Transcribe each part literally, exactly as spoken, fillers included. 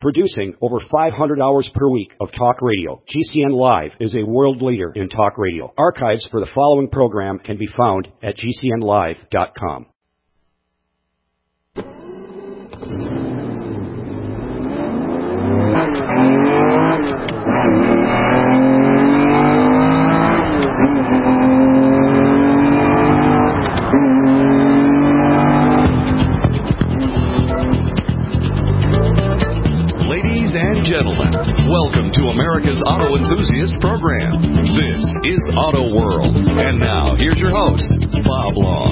Producing over five hundred hours per week of talk radio, G C N Live is a world leader in talk radio. Archives for the following program can be found at G C N live dot com. Gentlemen, welcome to America's Auto Enthusiast Program. This is Auto World. And now, here's your host, Bob Long.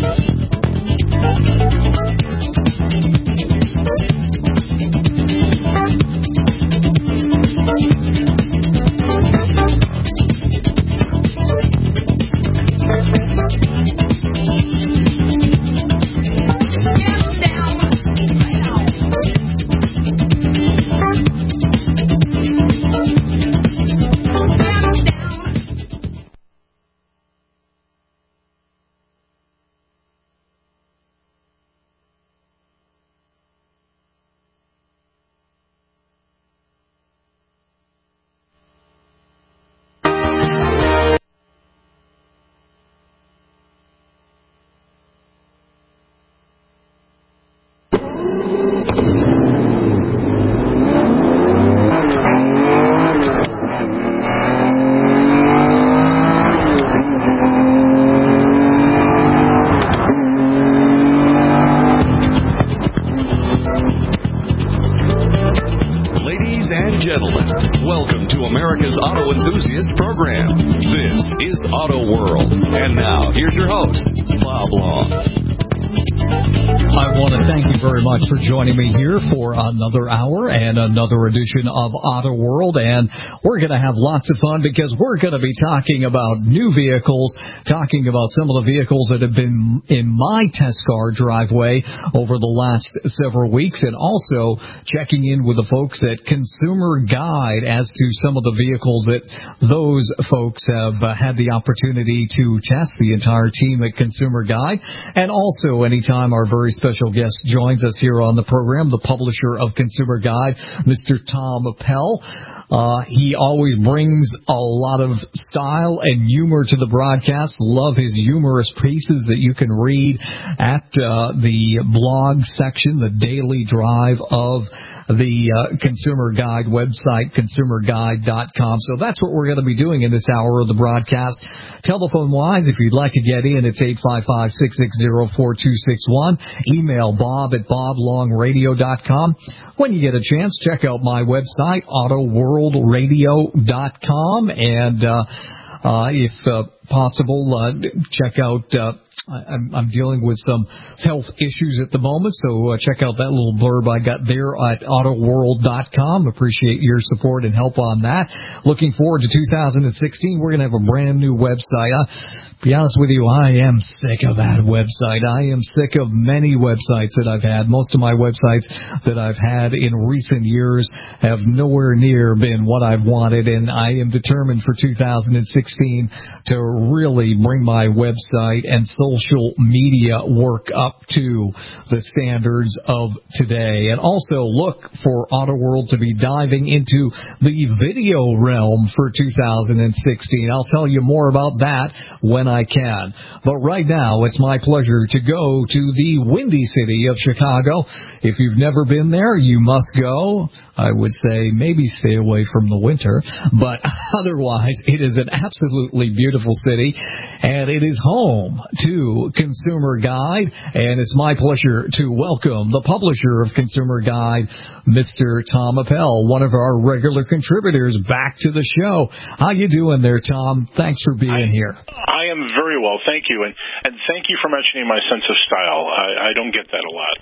For joining me here for another hour and another edition of Auto World, and we're going to have lots of fun because we're going to be talking about new vehicles, talking about some of the vehicles that have been in my test car driveway over the last several weeks, and also checking in with the folks at Consumer Guide as to some of the vehicles that those folks have uh, had the opportunity to test, the entire team at Consumer Guide, and also anytime our very special guest joins us here on the program, the publisher of Consumer Guide, Mister Tom Appel. Uh, he always brings a lot of style and humor to the broadcast. Love his humorous pieces that you can read at uh, the blog section, the daily drive of the uh, Consumer Guide website, consumer guide dot com. So that's what we're going to be doing in this hour of the broadcast. Telephone-wise, if you'd like to get in, it's eight five five, six six zero, four two six one. Email bob at bob long radio dot com. When you get a chance, check out my website, auto world radio dot com. And uh, uh, if uh, possible, uh, check out... Uh, I'm, I'm dealing with some health issues at the moment, so uh, check out that little blurb I got there at auto world dot com. Appreciate your support and help on that. Looking forward to two thousand sixteen. We're going to have a brand new website. Uh, to be honest with you, I am sick of that website. I am sick of many websites that I've had. Most of my websites that I've had in recent years have nowhere near been what I've wanted, and I am determined for two thousand sixteen to really bring my website and social media work up to the standards of today. And also look for Auto World to be diving into the video realm for two thousand sixteen. I'll tell you more about that when I can. But right now, it's my pleasure to go to the windy city of Chicago. If you've never been there, you must go. I would say maybe stay away from the winter, but otherwise it is an absolutely beautiful city, and it is home to Consumer Guide, and it's my pleasure to welcome the publisher of Consumer Guide, Mister Tom Appel, one of our regular contributors, back to the show. How you doing there, Tom? Thanks for being I, here. I am very well, thank you, and, and thank you for mentioning my sense of style. I, I don't get that a lot.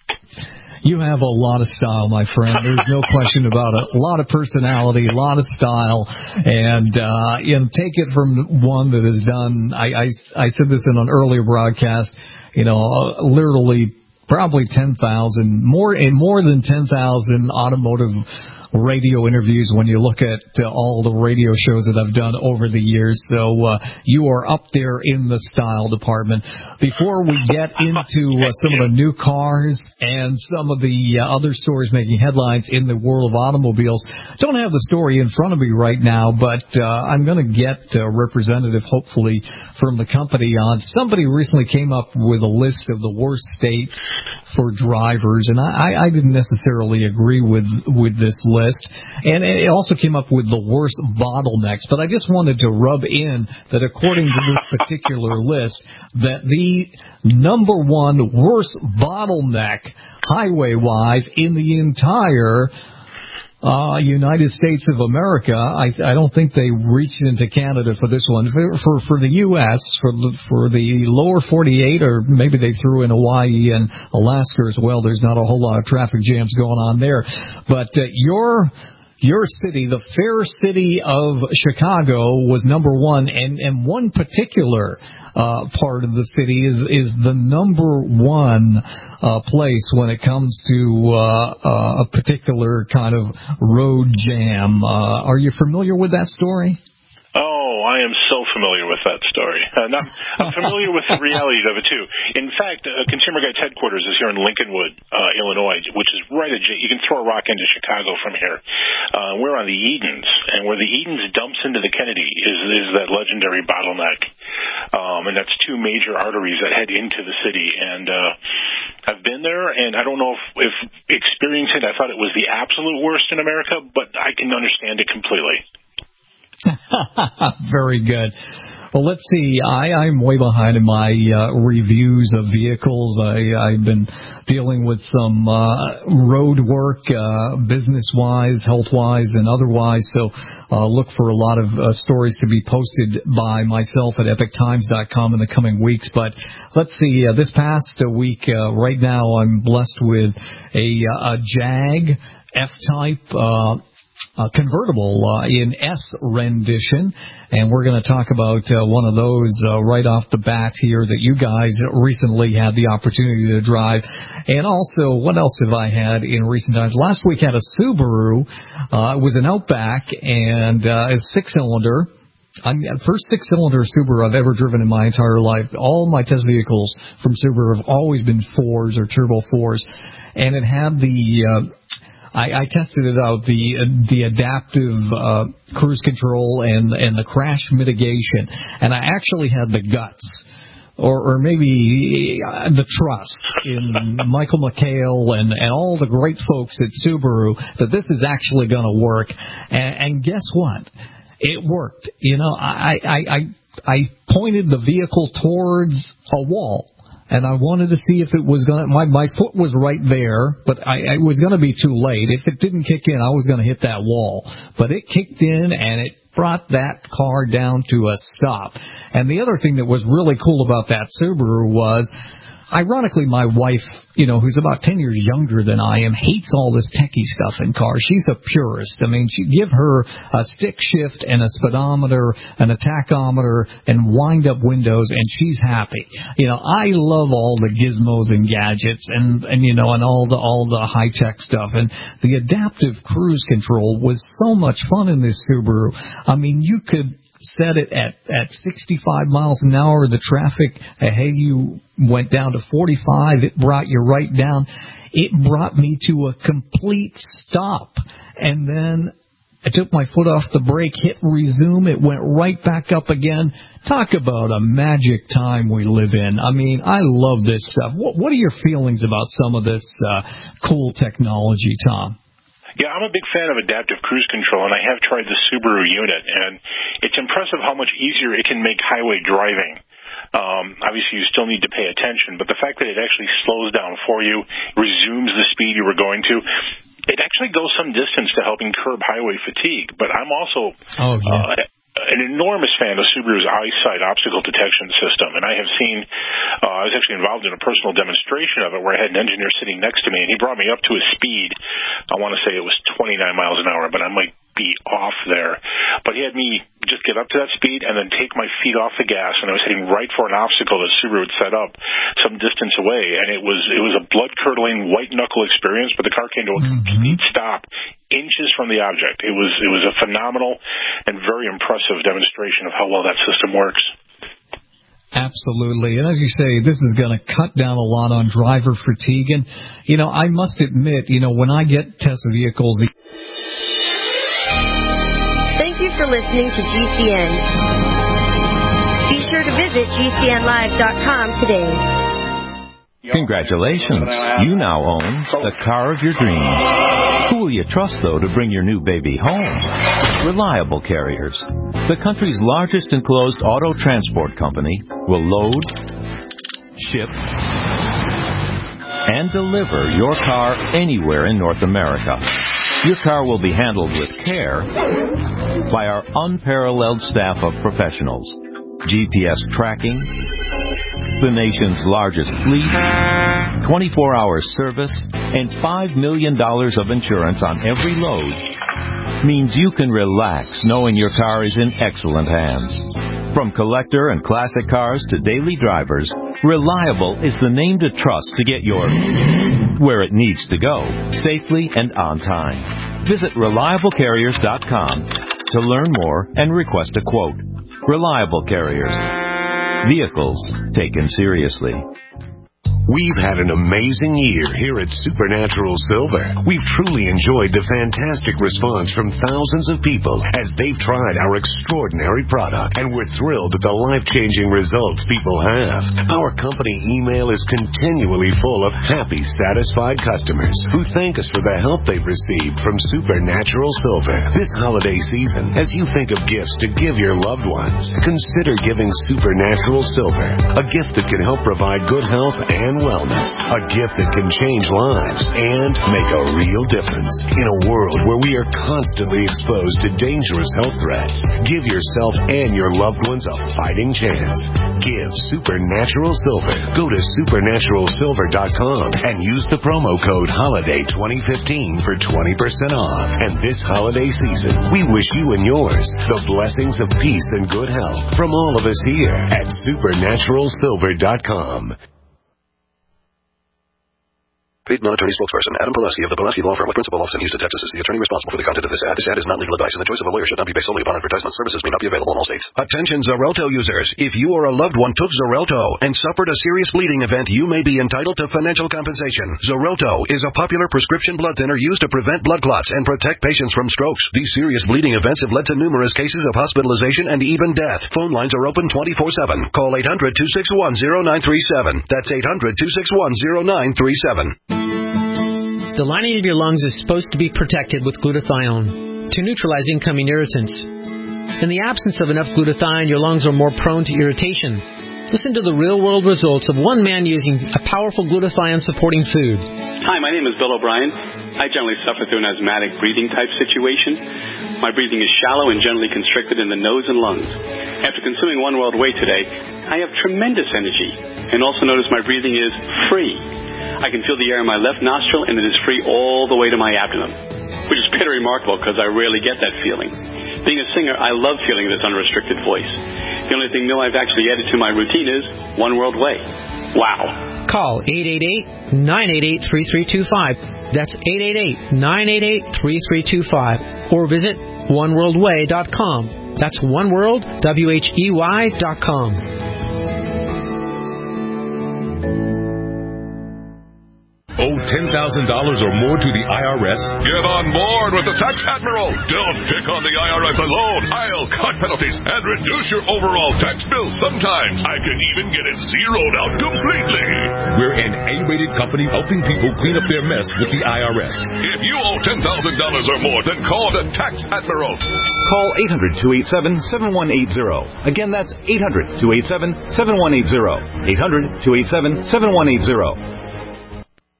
You have a lot of style, my friend. There's no question about it. A lot of personality, a lot of style. And, uh, you know, take it from one that has done, I, I, I said this in an earlier broadcast, you know, literally probably ten thousand, more, in more than ten thousand automotive radio interviews when you look at uh, all the radio shows that I've done over the years. So uh, you are up there in the style department. Before we get into uh, some of the new cars and some of the uh, other stories making headlines in the world of automobiles, don't have the story in front of me right now, but uh, I'm going to get a representative, hopefully, from the company on. Somebody recently came up with a list of the worst states for drivers, and I, I didn't necessarily agree with with this list. And it also came up with the worst bottlenecks. But I just wanted to rub in that according to this particular list, that the number one worst bottleneck highway-wise in the entire Uh, United States of America. I, I don't think they reached into Canada for this one. For for, for the U S, for the, for the lower forty-eight, or maybe they threw in Hawaii and Alaska as well. There's not a whole lot of traffic jams going on there. But uh, your your city, the fair city of Chicago, was number one, and, and one particular uh, part of the city is is the number one uh, place when it comes to uh, uh, a particular kind of road jam. Uh, are you familiar with that story? Oh, I am so familiar with that story. Uh, not, I'm familiar with the reality of it, too. In fact, uh, Consumer Guides headquarters is here in Lincolnwood, uh, Illinois, which is right adjacent. You can throw a rock into Chicago from here. Uh, we're on the Edens, and where the Edens dumps into the Kennedy is, is that legendary bottleneck. Um, and that's two major arteries that head into the city. And uh, I've been there, and I don't know if, if experiencing it, I thought it was the absolute worst in America, but I can understand it completely. Very good. Well, let's see. I, I'm way behind in my uh, reviews of vehicles. I, I've been dealing with some uh, road work, uh, business-wise, health-wise, and otherwise. So uh, look for a lot of uh, stories to be posted by myself at epic times dot com in the coming weeks. But let's see. Uh, this past week, uh, right now, I'm blessed with a, a Jag F-Type uh Uh, convertible uh, in S rendition, and we're going to talk about uh, one of those uh, right off the bat here that you guys recently had the opportunity to drive. And also, what else have I had in recent times? Last week I had a Subaru. Uh, it was an Outback, and uh, a six-cylinder. I'm the first six-cylinder Subaru I've ever driven in my entire life. All my test vehicles from Subaru have always been fours or turbo fours, and it had the uh, I, I tested it out, the the adaptive uh, cruise control and and the crash mitigation, and I actually had the guts, or, or maybe the trust in Michael McHale and, and all the great folks at Subaru that this is actually going to work. And, and guess what? It worked. You know, I I I, I pointed the vehicle towards a wall. And I wanted to see if it was going to, my, my foot was right there, but I, it was going to be too late. If it didn't kick in, I was going to hit that wall. But it kicked in, and it brought that car down to a stop. And the other thing that was really cool about that Subaru was, ironically, my wife, you know, who's about ten years younger than I am, hates all this techie stuff in cars. She's a purist. I mean, you give her a stick shift and a speedometer and a tachometer and wind-up windows, and she's happy. You know, I love all the gizmos and gadgets and, and you know, and all the all the high-tech stuff. And the adaptive cruise control was so much fun in this Subaru. I mean, you could set it at, at sixty-five miles an hour. The traffic ahead of you went down to forty-five. It brought you right down. It brought me to a complete stop. And then I took my foot off the brake, hit resume. It went right back up again. Talk about a magic time we live in. I mean, I love this stuff. What, what are your feelings about some of this uh, cool technology, Tom? Yeah, I'm a big fan of adaptive cruise control, and I have tried the Subaru unit, and it's impressive how much easier it can make highway driving. Um, obviously, you still need to pay attention, but the fact that it actually slows down for you, resumes the speed you were going to, it actually goes some distance to helping curb highway fatigue. But I'm also oh, yeah. uh, an enormous fan of Subaru's EyeSight obstacle detection system, and I have seen, uh, I was actually involved in a personal demonstration of it where I had an engineer sitting next to me, and he brought me up to a speed, I want to say it was twenty-nine miles an hour, but I might be off there. But he had me just get up to that speed and then take my feet off the gas, and I was heading right for an obstacle that Subaru had set up some distance away, and it was it was a blood-curdling, white-knuckle experience, but the car came to a mm-hmm. complete stop, inch inches from the object. It was it was a phenomenal and very impressive demonstration of how well that system works. Absolutely. And as you say, this is going to cut down a lot on driver fatigue. And, you know, I must admit, you know, when I get Tesla vehicles... The- Thank you for listening to G C N. Be sure to visit G C N live dot com today. Congratulations. You now own the car of your dreams. Who will you trust, though, to bring your new baby home? Reliable Carriers, the country's largest enclosed auto transport company, will load, ship, and deliver your car anywhere in North America. Your car will be handled with care by our unparalleled staff of professionals. G P S tracking, the nation's largest fleet, twenty-four hour service, and five million dollars of insurance on every load means you can relax knowing your car is in excellent hands. From collector and classic cars to daily drivers, Reliable is the name to trust to get your where it needs to go, safely and on time. Visit reliable carriers dot com to learn more and request a quote. Reliable Carriers. Vehicles taken seriously. We've had an amazing year here at Supernatural Silver. We've truly enjoyed the fantastic response from thousands of people as they've tried our extraordinary product, and we're thrilled at the life-changing results people have. Our company email is continually full of happy, satisfied customers who thank us for the help they've received from Supernatural Silver. This holiday season, as you think of gifts to give your loved ones, consider giving Supernatural Silver, a gift that can help provide good health and wellness, a gift that can change lives and make a real difference. In a world where we are constantly exposed to dangerous health threats, give yourself and your loved ones a fighting chance. Give Supernatural Silver. Go to supernatural silver dot com and use the promo code HOLIDAY twenty fifteen for twenty percent off. And this holiday season, we wish you and yours the blessings of peace and good health from all of us here at supernatural silver dot com. Paid non-attorney spokesperson Adam Pulaski of the Pulaski Law Firm with principal office in Houston, Texas is the attorney responsible for the content of this ad. This ad is not legal advice, and the choice of a lawyer should not be based solely upon advertisement. Services may not be available in all states. Attention Xarelto users. If you or a loved one took Xarelto and suffered a serious bleeding event, you may be entitled to financial compensation. Xarelto is a popular prescription blood thinner used to prevent blood clots and protect patients from strokes. These serious bleeding events have led to numerous cases of hospitalization and even death. Phone lines are open twenty-four seven. Call eight hundred, two six one, zero nine three seven. That's eight hundred, two six one, zero nine three seven. The lining of your lungs is supposed to be protected with glutathione to neutralize incoming irritants. In the absence of enough glutathione, your lungs are more prone to irritation. Listen to the real-world results of one man using a powerful glutathione-supporting food. Hi, my name is Bill O'Brien. I generally suffer through an asthmatic breathing type situation. My breathing is shallow and generally constricted in the nose and lungs. After consuming One World Whey today, I have tremendous energy and also notice my breathing is free. I can feel the air in my left nostril, and it is free all the way to my abdomen, which is pretty remarkable because I rarely get that feeling. Being a singer, I love feeling this unrestricted voice. The only thing new I've actually added to my routine is One World Whey. Wow. Call eight eight eight, nine eight eight, three three two five. That's eight eight eight, nine eight eight, three three two five. Or visit one world way dot com. That's oneworld, W H E Y dot com. Owe ten thousand dollars or more to the I R S? Get on board with the Tax Admiral. Don't pick on the I R S alone. I'll cut penalties and reduce your overall tax bill. Sometimes I can even get it zeroed out completely. We're an A-rated company helping people clean up their mess with the I R S. If you owe ten thousand dollars or more, then call the Tax Admiral. Call eight hundred, two eight seven, seven one eight zero. Again, that's eight hundred, two eight seven, seven one eight zero. eight hundred, two eight seven, seven one eight zero.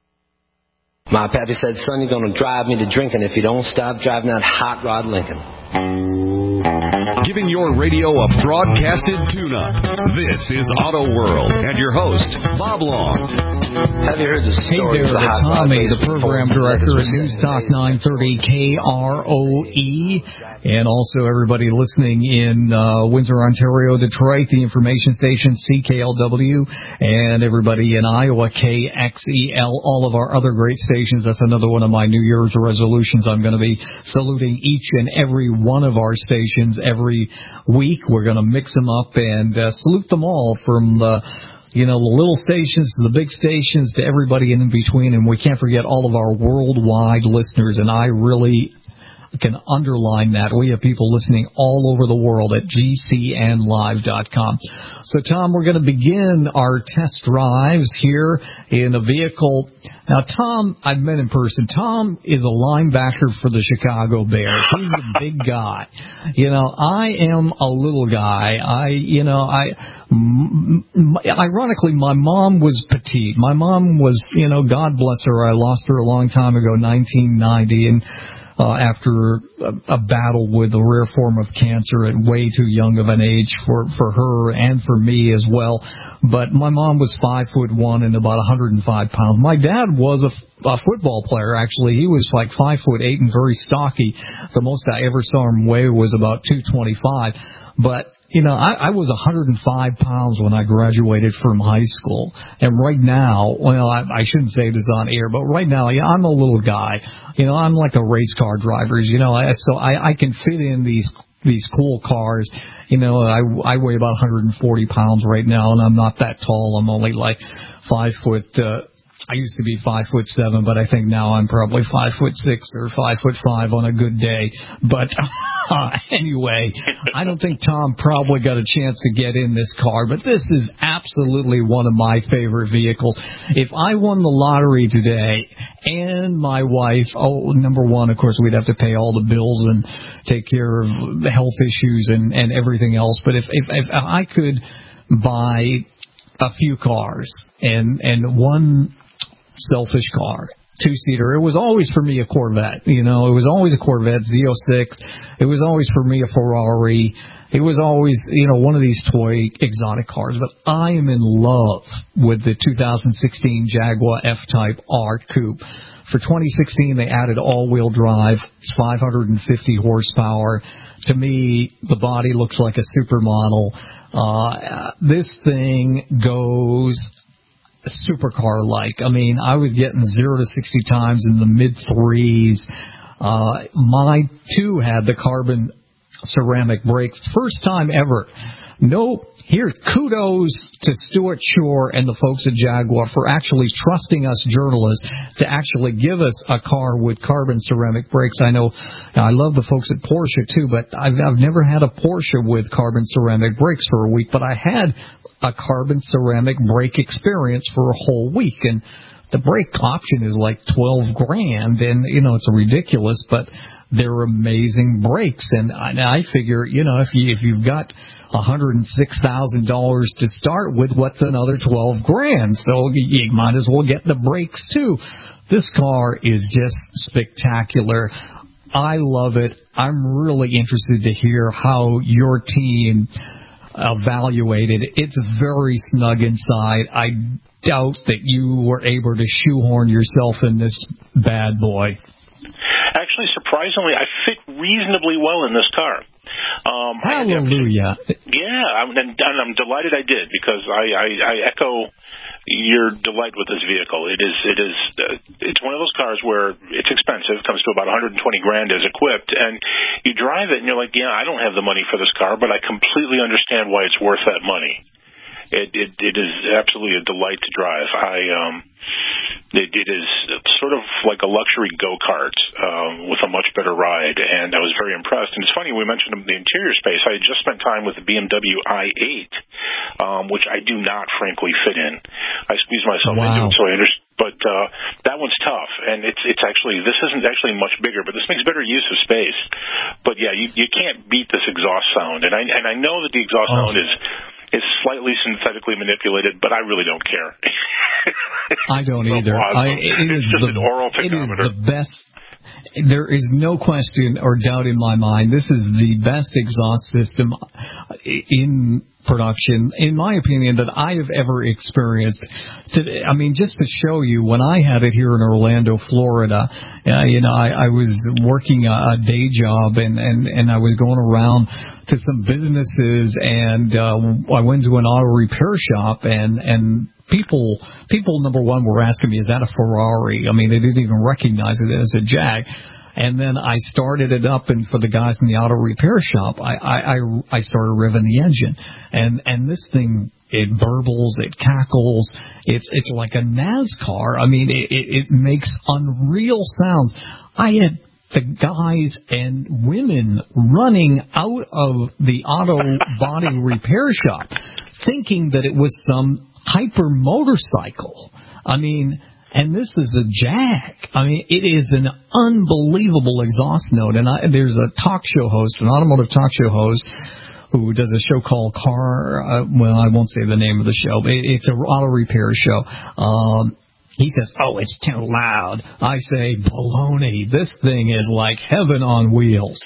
My pappy said, son, you're going to drive me to drinking if you don't stop driving that hot rod Lincoln. Giving your radio a broadcasted tune-up. This is Auto World and your host, Bob Long. Have you heard the story? Hey there, it's Tommy, the program director at News Talk nine thirty K R O E, and also everybody listening in uh, Windsor, Ontario, Detroit, the information station C K L W, and everybody in Iowa, K X E L, all of our other great stations. That's another one of my New Year's resolutions. I'm going to be saluting each and every one of our stations every week. We're going to mix them up and uh, salute them all, from the you know, the little stations to the big stations to everybody in between. And we can't forget all of our worldwide listeners. And I really can underline that. We have people listening all over the world at G C N live dot com. So, Tom, we're going to begin our test drives here in a vehicle. Now, Tom, I've met in person. Tom is a linebacker for the Chicago Bears. He's a big guy. You know, I am a little guy. I, you know, I, m- m- ironically, my mom was petite. My mom was, you know, God bless her. I lost her a long time ago, nineteen ninety, and Uh, after a, a battle with a rare form of cancer at way too young of an age for, for her and for me as well. But my mom was five foot one and about one hundred five pounds. My dad was a, a football player, actually. He was like five foot eight and very stocky. The most I ever saw him weigh was about two twenty-five. But, you know, I, I was one hundred five pounds when I graduated from high school. And right now, well, I, I shouldn't say this on air, but right now, yeah, I'm a little guy. You know, I'm like a race car driver, you know, I, so I, I can fit in these these cool cars. You know, I, I weigh about one hundred forty pounds right now, and I'm not that tall. I'm only like five foot, uh, I used to be five foot seven, but I think now I'm probably five foot six or five foot five on a good day. But uh, anyway, I don't think Tom probably got a chance to get in this car, but this is absolutely one of my favorite vehicles. If I won the lottery today and my wife, oh, number one, of course, we'd have to pay all the bills and take care of health issues and, and everything else. But if, if, if I could buy a few cars and, and one selfish car, two-seater, it was always for me a Corvette. You know, it was always a Corvette, Z oh six. It was always for me a Ferrari. It was always, you know, one of these toy exotic cars. But I am in love with the two thousand sixteen Jaguar F-Type R Coupe. For twenty sixteen, they added all-wheel drive. It's five hundred fifty horsepower. To me, the body looks like a supermodel. Uh, this thing goes supercar-like. I mean, I was getting zero to sixty times in the mid threes. Uh, my two had the carbon ceramic brakes, first time ever. No, here, kudos to Stuart Shore and the folks at Jaguar for actually trusting us journalists to actually give us a car with carbon ceramic brakes. I know, I love the folks at Porsche too, but I've, I've never had a Porsche with carbon ceramic brakes for a week, but I had a carbon ceramic brake experience for a whole week, and the brake option is like twelve grand, and, you know, it's ridiculous, but they're amazing brakes. And I, I figure, you know, if you if you've got one hundred six thousand dollars to start with, what's another twelve grand? So you might as well get the brakes too. This car is just spectacular. I love it. I'm really interested to hear how your team evaluated. It's very snug inside. I doubt that you were able to shoehorn yourself in this bad boy. Actually, surprisingly, I fit reasonably well in this car. Um, Hallelujah. I, yeah, I'm, and, and I'm delighted I did, because I, I, I echo your delight with this vehicle. It is, it is, uh, it's one of those cars where it's expensive, comes to about one hundred twenty grand as equipped, and you drive it and you're like, yeah, I don't have the money for this car, but I completely understand why it's worth that money. It, it, it is absolutely a delight to drive. I, um, it, it is sort of like a luxury go-kart, um, with a much better ride, and I was very impressed. And it's funny, we mentioned the interior space. I had just spent time with the B M W i eight, um, which I do not, frankly, fit in. I squeeze myself wow. into it, so I understand. But uh, that one's tough, and it's it's actually, this isn't actually much bigger, but this makes better use of space. But yeah, you you can't beat this exhaust sound, and I and I know that the exhaust oh. sound is is slightly synthetically manipulated, but I really don't care. I don't either. I, it it's is just the, an oral it is tachometer. the best. there is no question or doubt in my mind this is the best exhaust system in production, in my opinion, that I have ever experienced. Today, I mean, just to show you, when I had it here in Orlando, Florida, uh, you know, I, I was working a, a day job, and, and, and I was going around to some businesses, and uh, I went to an auto repair shop, and, and people, people, number one, were asking me, is that a Ferrari? I mean, they didn't even recognize it as a Jag. And then I started it up, and for the guys in the auto repair shop, I, I, I, I started revving the engine. And, and this thing, it burbles, it cackles, it's, it's like a NASCAR. I mean, it, it, it makes unreal sounds. I had the guys and women running out of the auto body repair shop thinking that it was some hyper motorcycle. I mean, and this is a Jag. I mean, it is an unbelievable exhaust note. And I, there's a talk show host, an automotive talk show host, who does a show called Car, uh, well, I won't say the name of the show, but it, it's an auto repair show. Um, he says, oh, it's too loud. I say, baloney. This thing is like heaven on wheels.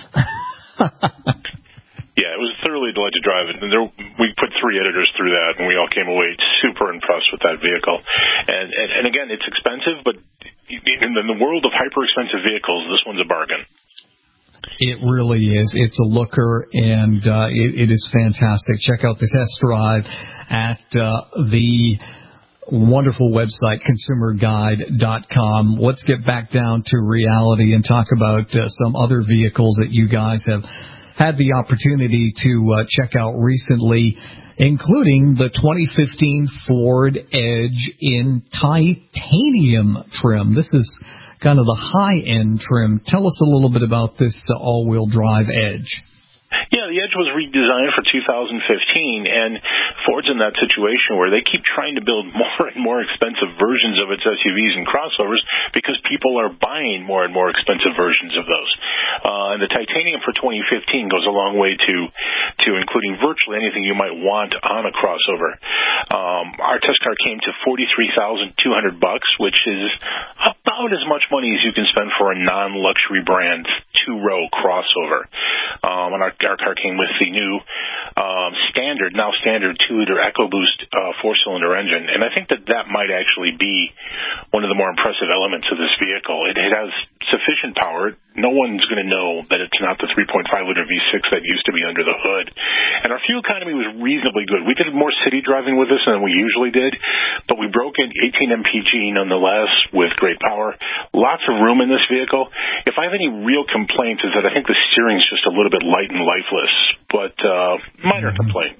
Yeah, it was thoroughly a delight to drive it. And there, we put three editors through that, and we all came away super impressed with that vehicle. And, and, and again, it's expensive, but in the world of hyper-expensive vehicles, this one's a bargain. It really is. It's a looker, and uh, it, it is fantastic. Check out the test drive at uh, the wonderful website, consumer guide dot com. Let's get back down to reality and talk about uh, some other vehicles that you guys have had the opportunity to uh, check out recently, including the twenty fifteen Ford Edge in titanium trim. This is kind of the high-end trim. Tell us a little bit about this uh, all-wheel drive Edge. Yeah, the Edge was redesigned for two thousand fifteen, and Ford's in that situation where they keep trying to build more and more expensive versions of its S U Vs and crossovers because people are buying more and more expensive versions of those. Uh, and the titanium for twenty fifteen goes a long way to to including virtually anything you might want on a crossover. Um, our test car came to forty-three thousand two hundred bucks, which is about as much money as you can spend for a non-luxury brand two-row crossover. Um, and our, our car came with the new um, standard, now standard two-liter EcoBoost uh, four-cylinder engine. And I think that that might actually be one of the more impressive elements of this vehicle. It, it has sufficient power. No one's going to know that it's not the three point five liter V six that used to be under the hood. And our fuel economy was reasonably good. We did more city driving with this than we usually did, but we broke in eighteen M P G nonetheless with great power. Lots of room in this vehicle. If I have any real complaints is that I think the steering's just a little bit light and lifeless, but uh, minor complaint.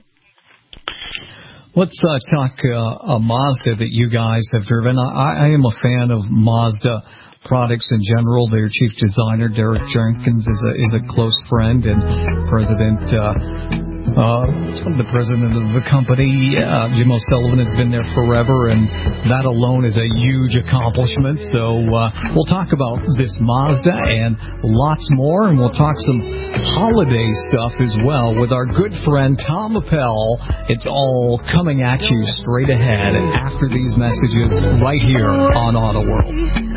Let's uh, talk uh, a Mazda that you guys have driven. I, I am a fan of Mazda products in general. Their chief designer, Derek Jenkins, is a is a close friend, and President uh, uh, the president of the company, uh, Jim O'Sullivan, has been there forever, and that alone is a huge accomplishment. So uh, we'll talk about this Mazda and lots more, and we'll talk some holiday stuff as well with our good friend Tom Appel. It's all coming at you straight ahead after these messages right here on Auto World.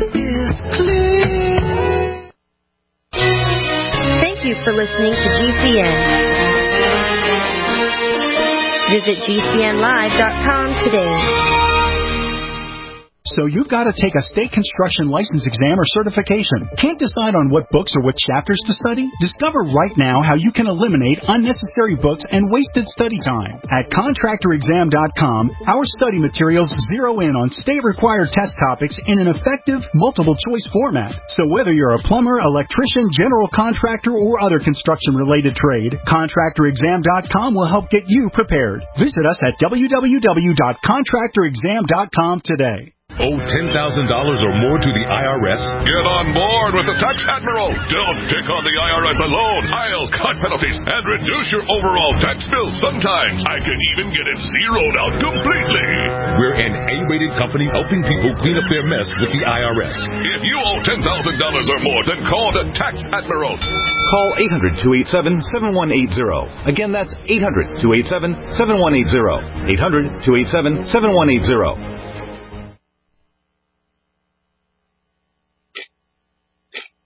Thank you for listening to G C N. Visit G C N live dot com today. So you've got to take a state construction license exam or certification. Can't decide on what books or what chapters to study? Discover right now how you can eliminate unnecessary books and wasted study time. At contractor exam dot com, our study materials zero in on state-required test topics in an effective, multiple-choice format. So whether you're a plumber, electrician, general contractor, or other construction-related trade, contractor exam dot com will help get you prepared. Visit us at w w w dot contractor exam dot com today. Owe ten thousand dollars or more to the I R S? Get on board with the Tax Admiral. Don't pick on the I R S alone. I'll cut penalties and reduce your overall tax bill. Sometimes I can even get it zeroed out completely. We're an A-rated company helping people clean up their mess with the I R S. If you owe ten thousand dollars or more, then call the Tax Admiral. Call eight hundred, two eight seven, seven one eight zero. Again, that's eight hundred, two eight seven, seven one eight zero. eight hundred, two eight seven, seven one eight zero.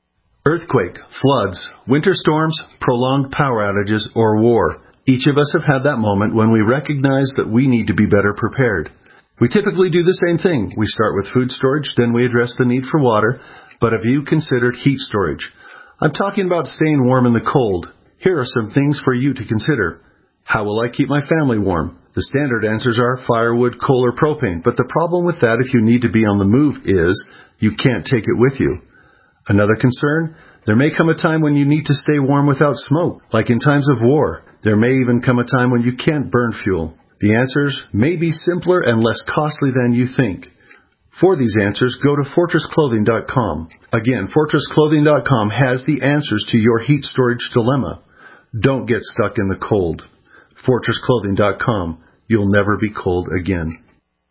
Earthquake, floods, winter storms, prolonged power outages, or war. Each of us have had that moment when we recognize that we need to be better prepared. We typically do the same thing. We start with food storage, then we address the need for water. But have you considered heat storage? I'm talking about staying warm in the cold. Here are some things for you to consider. How will I keep my family warm? The standard answers are firewood, coal, or propane. But the problem with that if you need to be on the move is you can't take it with you. Another concern? There may come a time when you need to stay warm without smoke, like in times of war. There may even come a time when you can't burn fuel. The answers may be simpler and less costly than you think. For these answers, go to fortress clothing dot com. Again, fortress clothing dot com has the answers to your heat storage dilemma. Don't get stuck in the cold. fortress clothing dot com. You'll never be cold again.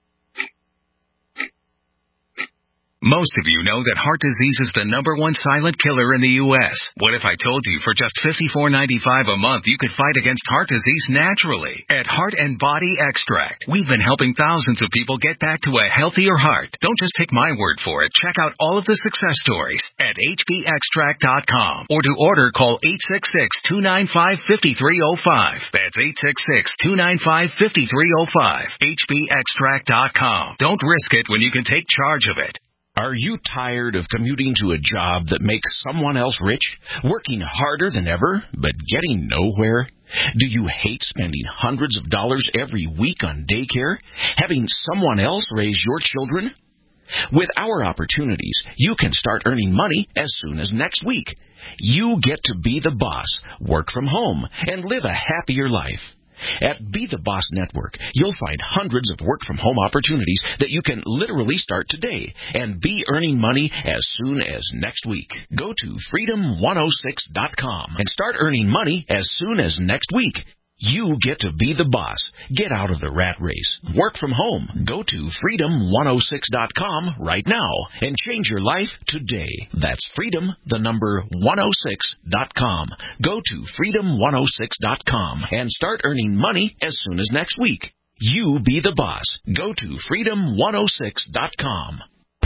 Most of you know that heart disease is the number one silent killer in the U S What if I told you for just fifty-four ninety-five a month you could fight against heart disease naturally? At Heart and Body Extract, we've been helping thousands of people get back to a healthier heart. Don't just take my word for it. Check out all of the success stories at h b extract dot com. Or to order, call eight six six, two nine five, five three zero five. That's eight six six, two nine five, five three zero five. h b extract dot com. Don't risk it when you can take charge of it. Are you tired of commuting to a job that makes someone else rich, working harder than ever, but getting nowhere? Do you hate spending hundreds of dollars every week on daycare, having someone else raise your children? With our opportunities, you can start earning money as soon as next week. You get to be the boss, work from home, and live a happier life. At Be the Boss Network, you'll find hundreds of work-from-home opportunities that you can literally start today and be earning money as soon as next week. Go to freedom one oh six dot com and start earning money as soon as next week. You get to be the boss. Get out of the rat race. Work from home. Go to freedom one oh six dot com right now and change your life today. That's freedom, the number one oh six dot com. Go to freedom one oh six dot com and start earning money as soon as next week. You be the boss. Go to freedom one oh six dot com.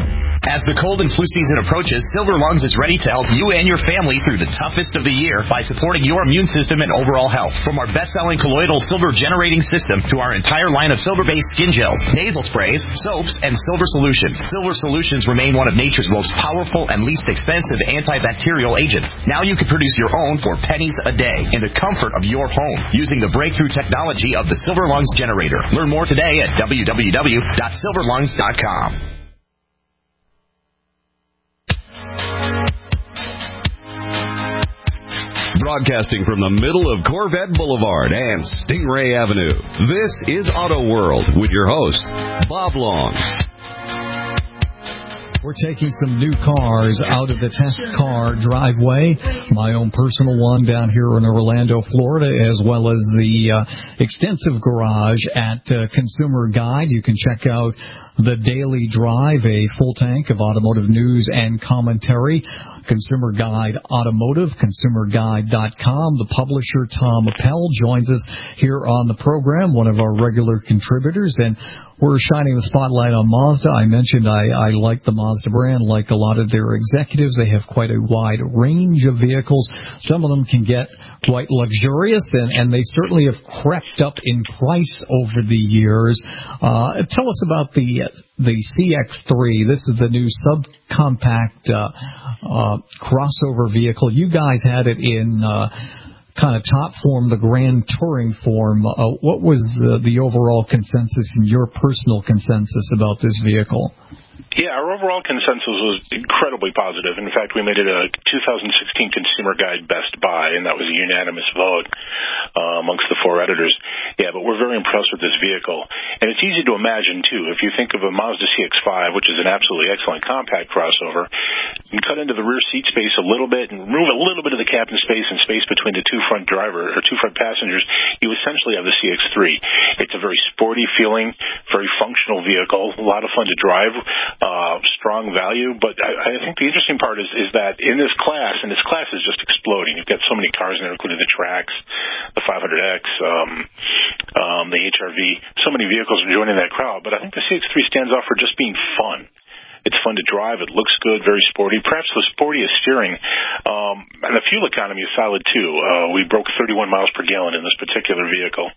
As the cold and flu season approaches, Silver Lungs is ready to help you and your family through the toughest of the year by supporting your immune system and overall health. From our best-selling colloidal silver generating system to our entire line of silver-based skin gels, nasal sprays, soaps, and silver solutions. Silver solutions remain one of nature's most powerful and least expensive antibacterial agents. Now you can produce your own for pennies a day in the comfort of your home using the breakthrough technology of the Silver Lungs generator. Learn more today at w w w dot silver lungs dot com. Broadcasting from the middle of Corvette Boulevard and Stingray Avenue, this is Auto World with your host, Bob Long. We're taking some new cars out of the test car driveway, my own personal one down here in Orlando, Florida, as well as the uh, extensive garage at uh, Consumer Guide. You can check out The Daily Drive, a full tank of automotive news and commentary. Consumer Guide Automotive, consumer guide dot com. The publisher, Tom Appel, joins us here on the program, one of our regular contributors, and we're shining the spotlight on Mazda. I mentioned I, I like the Mazda brand, like a lot of their executives. They have quite a wide range of vehicles. Some of them can get quite luxurious, and, and they certainly have crept up in price over the years. Uh, tell us about the the C X three. This is the new subcompact uh, uh, crossover vehicle. You guys had it in uh, kind of top form, the Grand Touring form. Uh, what was the, the overall consensus and your personal consensus about this vehicle? Yeah, our overall consensus was incredibly positive. In fact, we made it a two thousand sixteen Consumer Guide Best Buy, and that was a unanimous vote uh, amongst the four editors. Yeah, but we're very impressed with this vehicle. And it's easy to imagine, too. If you think of a Mazda C X five, which is an absolutely excellent compact crossover, you can cut into the rear seat space a little bit and remove a little bit of the cabin space and space between the two front driver or two front passengers. You essentially have the C X three. It's a very sporty feeling, very functional vehicle, a lot of fun to drive. Uh, strong value, but I, I think the interesting part is, is that in this class, and this class is just exploding. You've got so many cars in there, including the Trax, the five hundred X, um, um, the H R V. So many vehicles are joining that crowd, but I think the C X three stands out for just being fun. It's fun to drive. It looks good, very sporty. Perhaps the sportiest steering. Um, and the fuel economy is solid, too. Uh, we broke thirty-one miles per gallon in this particular vehicle.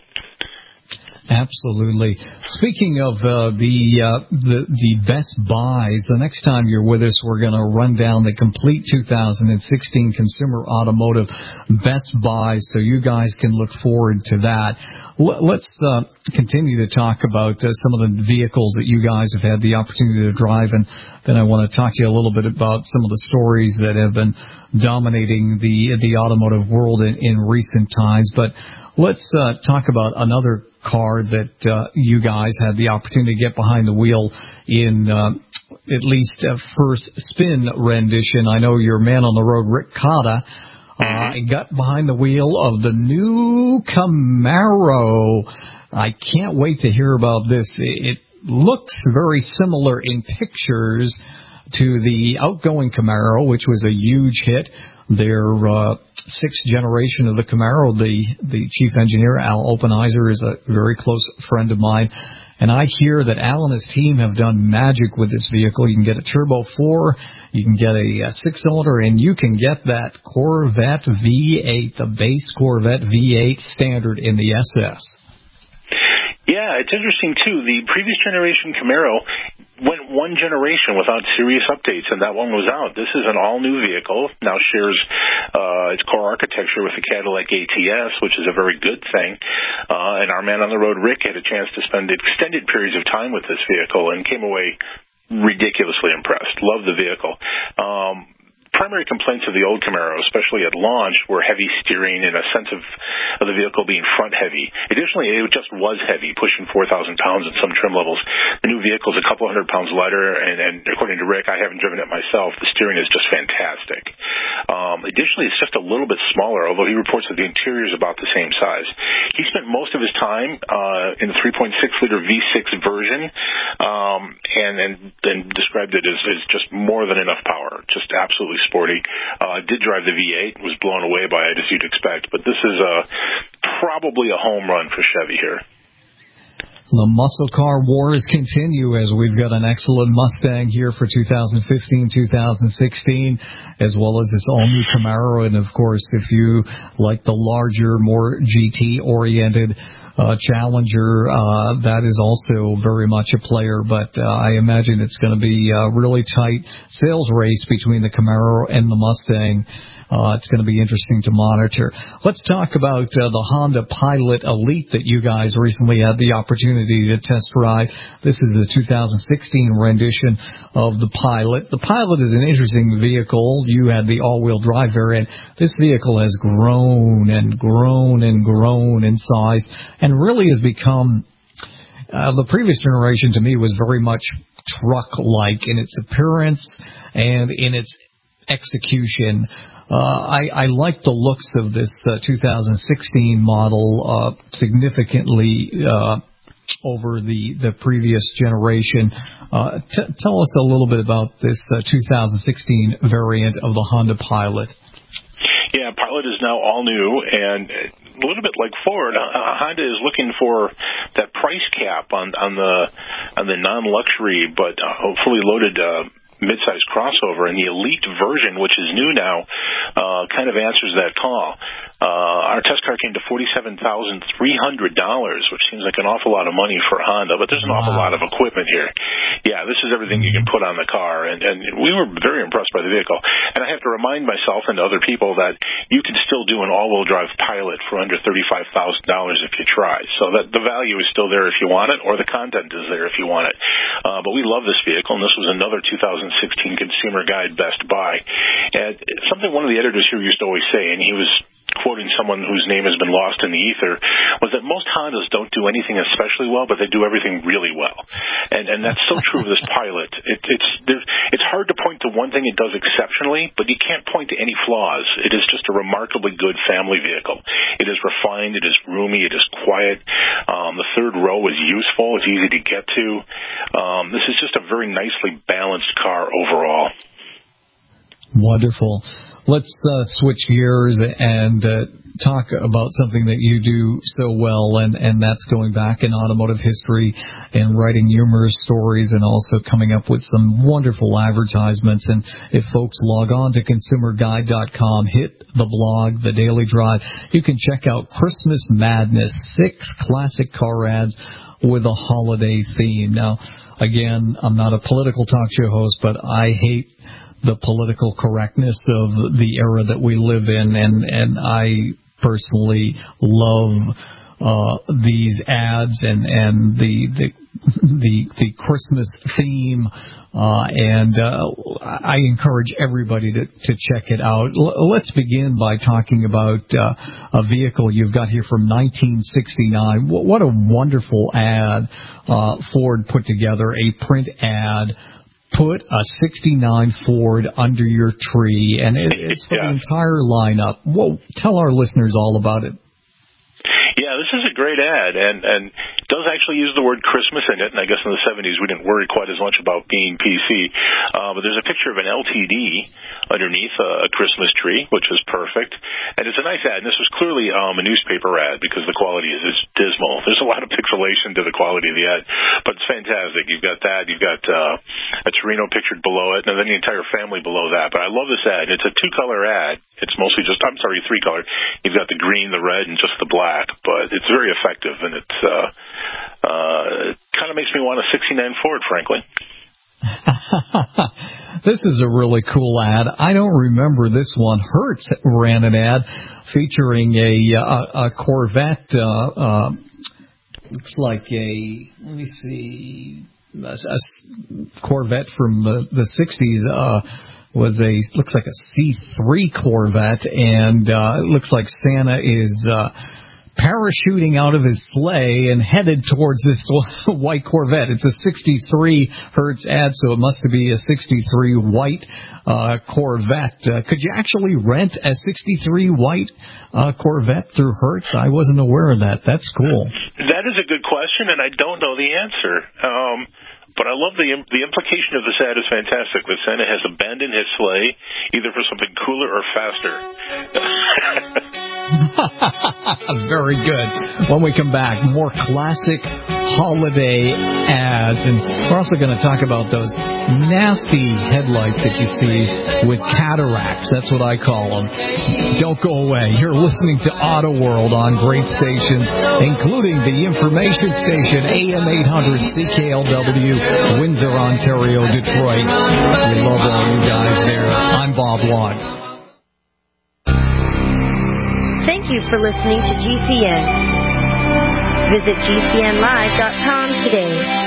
Absolutely. Speaking of uh, the, uh, the the Best Buys, the next time you're with us, we're going to run down the complete two thousand sixteen Consumer Automotive Best Buys, so you guys can look forward to that. L- let's uh, continue to talk about uh, some of the vehicles that you guys have had the opportunity to drive, and then I want to talk to you a little bit about some of the stories that have been dominating the the automotive world in, in recent times. But let's uh, talk about another car that uh, you guys had the opportunity to get behind the wheel in uh, at least a first spin rendition. I know your man on the road, Rick Cotta, uh, got behind the wheel of the new Camaro. I can't wait to hear about this. It looks very similar in pictures to the outgoing Camaro, which was a huge hit. Their uh, sixth generation of the Camaro, the, the chief engineer, Al Openizer, is a very close friend of mine. And I hear that Al and his team have done magic with this vehicle. You can get a Turbo four, you can get a, a six-cylinder, and you can get that Corvette V eight, the base Corvette V eight standard in the S S. Yeah, it's interesting, too. The previous generation Camaro went one generation without serious updates, and that one was out. This is an all-new vehicle, now shares uh, its core architecture with the Cadillac A T S, which is a very good thing. Uh, and our man on the road, Rick, had a chance to spend extended periods of time with this vehicle and came away ridiculously impressed. Loved the vehicle. Um, primary complaints of the old Camaro, especially at launch, were heavy steering and a sense of, of the vehicle being front-heavy. Additionally, it just was heavy, pushing four thousand pounds at some trim levels. The new vehicle is a couple hundred pounds lighter, and, and according to Rick, I haven't driven it myself, the steering is just fantastic. Um, additionally, it's just a little bit smaller, although he reports that the interior is about the same size. He spent most of his time uh, in the three point six liter V six version, um, and, and then described it as, as just more than enough power, just absolutely sporty. Uh, did drive the V eight, was blown away by it as you'd expect, but this is uh, probably a home run for Chevy here. The muscle car wars continue as we've got an excellent Mustang here for two thousand fifteen, two thousand sixteen, as well as this all-new Camaro. And, of course, if you like the larger, more G T-oriented uh, Challenger, uh, that is also very much a player. But uh, I imagine it's going to be a really tight sales race between the Camaro and the Mustang. Uh, it's going to be interesting to monitor. Let's talk about uh, the Honda Pilot Elite that you guys recently had the opportunity to test drive. This is the two thousand sixteen rendition of the Pilot. The Pilot is an interesting vehicle. You had the all-wheel drive variant. This vehicle has grown and grown and grown in size and really has become, uh, the previous generation to me was very much truck-like in its appearance and in its execution. Uh, I, I like the looks of this uh, two thousand sixteen model uh, significantly uh, over the, the previous generation. Uh, t- tell us a little bit about this uh, two thousand sixteen variant of the Honda Pilot. Yeah, Pilot is now all new, and a little bit like Ford, uh, Honda is looking for that price cap on, on the on the non-luxury but uh, hopefully loaded Uh, mid-size crossover, and the Elite version, which is new now, uh, kind of answers that call. Uh, our test car came to forty-seven thousand three hundred dollars, which seems like an awful lot of money for Honda, but there's an awful lot of equipment here. Yeah, this is everything you can put on the car, and, and we were very impressed by the vehicle. And I have to remind myself and other people that you can still do an all-wheel drive Pilot for under thirty-five thousand dollars if you try. So that the value is still there if you want it, or the content is there if you want it. Uh, but we love this vehicle, and this was another two thousand sixteen Consumer Guide Best Buy. And something one of the editors here used to always say, and he was quoting someone whose name has been lost in the ether, was that most Hondas don't do anything especially well, but they do everything really well. And and that's so true of this Pilot. It, it's there, it's hard to point to one thing it does exceptionally, but you can't point to any flaws. It is just a remarkably good family vehicle. It is refined, it is roomy, it is quiet. Um, the third row is useful, it's easy to get to. Um, this is just a very nicely balanced car overall. Wonderful. Let's uh, switch gears and uh, talk about something that you do so well, and, and that's going back in automotive history and writing numerous stories and also coming up with some wonderful advertisements. And if folks log on to consumer guide dot com, hit the blog, The Daily Drive, you can check out Christmas Madness, six classic car ads with a holiday theme. Now, again, I'm not a political talk show host, but I hate the political correctness of the era that we live in, and, and I personally love uh, these ads and, and the, the the the Christmas theme, uh, and uh, I encourage everybody to, to check it out. L- let's begin by talking about uh, a vehicle you've got here from nineteen sixty-nine. What, what a wonderful ad uh, Ford put together, a print ad. Put a sixty-nine Ford under your tree, and it, it's for yeah. the entire lineup. Well, tell our listeners all about it. Yeah, this is a great ad, and, and it does actually use the word Christmas in it, and I guess in the seventies we didn't worry quite as much about being P C. Uh, but there's a picture of an L T D underneath a, a Christmas tree, which is perfect. And it's a nice ad, and this was clearly um, a newspaper ad because the quality is, is dismal. There's a lot of pixelation to the quality of the ad, but it's fantastic. You've got that, you've got uh, a Torino pictured below it, and then the entire family below that. But I love this ad. It's a two-color ad. It's mostly just, I'm sorry, three-color. You've got the green, the red, and just the black. But it's very effective, and it's uh, uh, it kind of makes me want a sixty-nine Ford, frankly. This is a really cool ad. I don't remember this one. Hertz ran an ad featuring a a, a Corvette. Uh, uh, looks like a let me see, a, a Corvette from the the sixties. Uh, was a looks like a C three Corvette, and uh, it looks like Santa is uh, parachuting out of his sleigh and headed towards this white Corvette. It's a sixty-three Hertz ad, so it must be a sixty-three white uh, Corvette. Uh, could you actually rent a sixty-three white uh, Corvette through Hertz? I wasn't aware of that. That's cool. That is a good question, and I don't know the answer. Um, But I love the the implication of this ad is fantastic. That Santa has abandoned his sleigh either for something cooler or faster. Very good. When we come back, more classic holiday ads, and we're also going to talk about those nasty headlights that you see with cataracts. That's what I call them. Don't go away. You're listening to Auto World on great stations, including the information station A M eight hundred C K L W, Windsor, Ontario, Detroit. We love all you guys there. I'm Bob Lott. Thank you for listening to G C N. Visit G C N live dot com today.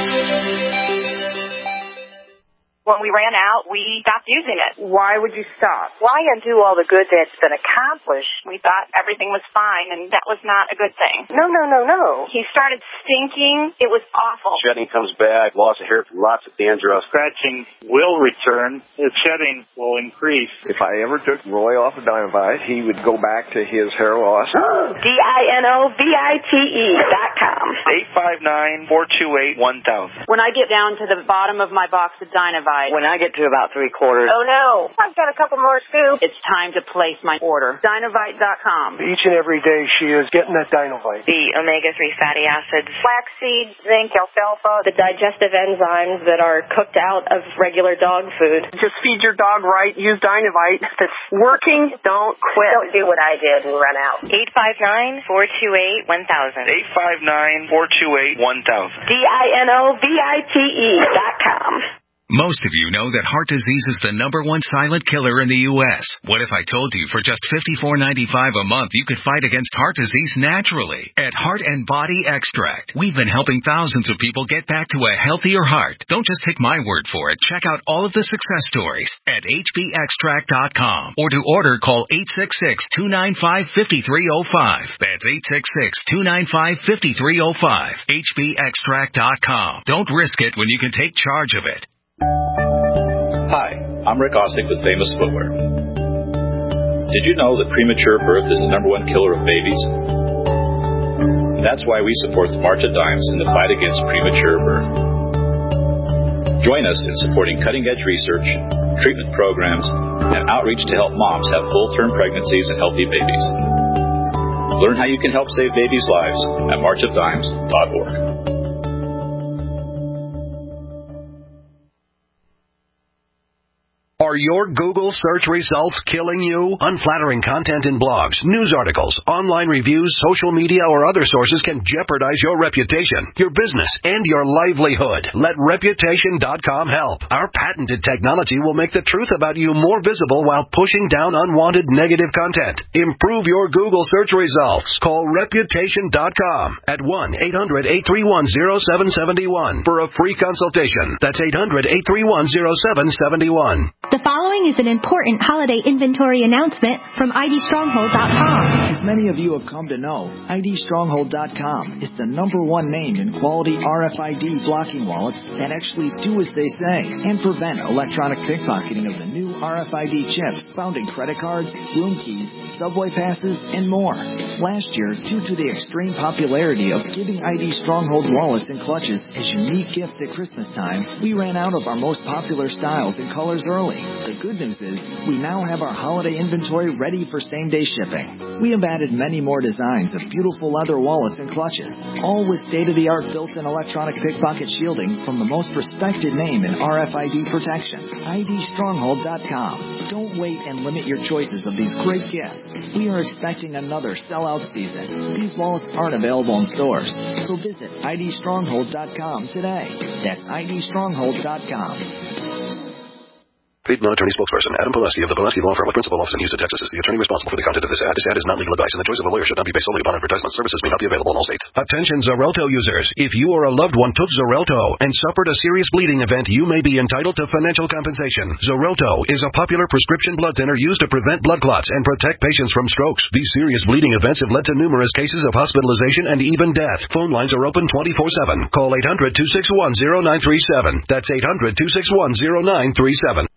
When we ran out, we stopped using it. Why would you stop? Why undo all the good that's been accomplished? We thought everything was fine, and that was not a good thing. No, no, no, no. He started stinking. It was awful. Shedding comes back, loss of hair from lots of dandruff. Scratching will return. His shedding will increase. If I ever took Roy off of Dynavite, he would go back to his hair loss. D I N O V I T E dot com. eight five nine, four two eight, one thousand. When I get down to the bottom of my box of Dynavite, when I get to about three quarters, oh no, I've got a couple more scoops. It's time to place my order. Dynavite dot com. Each and every day she is getting that Dynavite. The omega three fatty acids, flaxseed, zinc, alfalfa, the digestive enzymes that are cooked out of regular dog food. Just feed your dog right. Use Dynavite. If it's working, don't quit. Don't do what I did and run out. eight five nine, four two eight, one thousand. eight five nine, four two eight, one thousand. D I N O V I T E dot com. Most of you know that heart disease is the number one silent killer in the U S What if I told you for just fifty-four ninety-five a month you could fight against heart disease naturally? At Heart and Body Extract, we've been helping thousands of people get back to a healthier heart. Don't just take my word for it. Check out all of the success stories at H B extract dot com, or to order, call eight six six, two nine five, five three zero five. That's eight six six, two nine five, five three zero five. H B extract dot com. Don't risk it when you can take charge of it. Hi, I'm Rick Ossick with Famous Footwear. Did you know that premature birth is the number one killer of babies? That's why we support the March of Dimes in the fight against premature birth. Join us in supporting cutting-edge research, treatment programs, and outreach to help moms have full-term pregnancies and healthy babies. Learn how you can help save babies' lives at march of dimes dot org. Are your Google search results killing you? Unflattering content in blogs, news articles, online reviews, social media, or other sources can jeopardize your reputation, your business, and your livelihood. Let reputation dot com help. Our patented technology will make the truth about you more visible while pushing down unwanted negative content. Improve your Google search results. Call reputation dot com at one eight hundred eight three one zero seven seven one for a free consultation. That's eight hundred eight three one zero seven seven one. The following is an important holiday inventory announcement from I D stronghold dot com. As many of you have come to know, I D stronghold dot com is the number one name in quality R F I D blocking wallets that actually do as they say and prevent electronic pickpocketing of the new R F I D chips found in credit cards, room keys, subway passes, and more. Last year, due to the extreme popularity of giving I D Stronghold wallets and clutches as unique gifts at Christmas time, we ran out of our most popular styles and colors early. The good news is, we now have our holiday inventory ready for same-day shipping. We have added many more designs of beautiful leather wallets and clutches, all with state-of-the-art built-in electronic pickpocket shielding from the most respected name in R F I D protection, I D stronghold dot com. Don't wait and limit your choices of these great gifts. We are expecting another sellout season. These wallets aren't available in stores, so visit I D stronghold dot com today. That's I D stronghold dot com. Paid non-attorney spokesperson Adam Pileski of the Pileski Law Firm with principal office in Houston, Texas is the attorney responsible for the content of this ad. This ad is not legal advice, and the choice of a lawyer should not be based solely upon advertisement. Services may not be available in all states. Attention Xarelto users. If you or a loved one took Xarelto and suffered a serious bleeding event, you may be entitled to financial compensation. Xarelto is a popular prescription blood thinner used to prevent blood clots and protect patients from strokes. These serious bleeding events have led to numerous cases of hospitalization and even death. Phone lines are open twenty-four seven. Call eight hundred two six one zero nine three seven. That's eight hundred two six one zero nine three seven.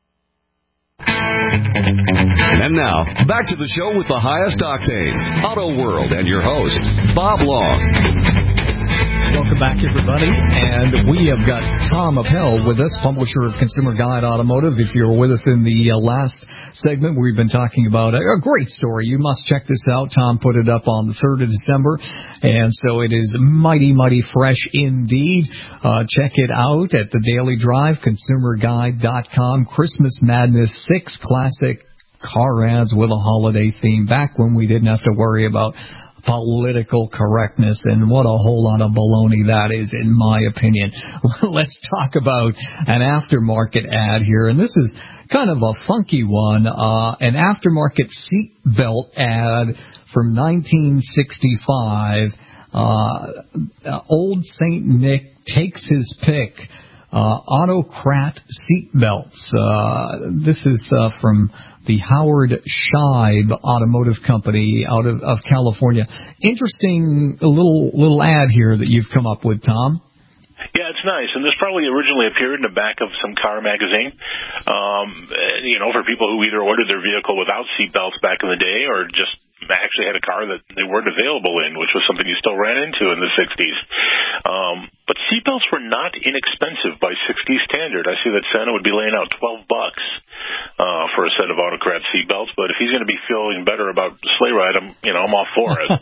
And now, back to the show with the highest octane, Auto World, and your host, Bob Long. Welcome back, everybody. And we have got Tom Appel with us, publisher of Consumer Guide Automotive. If you were with us in the uh, last segment, we've been talking about a, a great story. You must check this out. Tom put it up on the third of December, and so it is mighty, mighty fresh indeed. Uh, check it out at the Daily Drive, consumer guide dot com. Christmas Madness, six classic car ads with a holiday theme, back when we didn't have to worry about political correctness, and what a whole lot of baloney that is, in my opinion. Let's talk about an aftermarket ad here, and this is kind of a funky one, uh, an aftermarket seatbelt ad from nineteen sixty-five. Uh, old Saint Nick takes his pick. Uh, Autocrat seatbelts. Uh, this is uh, from the Howard Scheib Automotive Company out of, of California. Interesting little little ad here that you've come up with, Tom. Yeah, it's nice, and this probably originally appeared in the back of some car magazine, um, you know, for people who either ordered their vehicle without seatbelts back in the day or just actually had a car that they weren't available in, which was something you still ran into in the sixties. Um, but seatbelts were not inexpensive by sixties standard. I see that Santa would be laying out twelve bucks uh, for a set of Autocrat seatbelts, but if he's going to be feeling better about the sleigh ride, I'm, you know, I'm all for it.